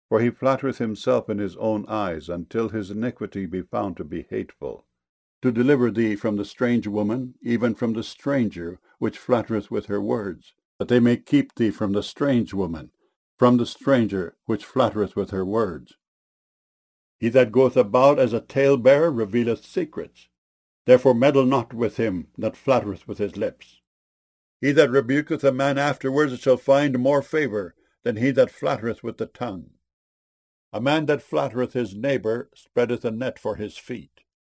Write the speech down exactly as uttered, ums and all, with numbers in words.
For he flattereth himself in his own eyes, until his iniquity be found to be hateful. To deliver thee from the strange woman, even from the stranger, which flattereth with her words, that they may keep thee from the strange woman, from the stranger, which flattereth with her words. He that goeth about as a talebearer revealeth secrets. Therefore meddle not with him that flattereth with his lips. He that rebuketh a man afterwards shall find more favour than he that flattereth with the tongue. A man that flattereth his neighbour spreadeth a net for his feet.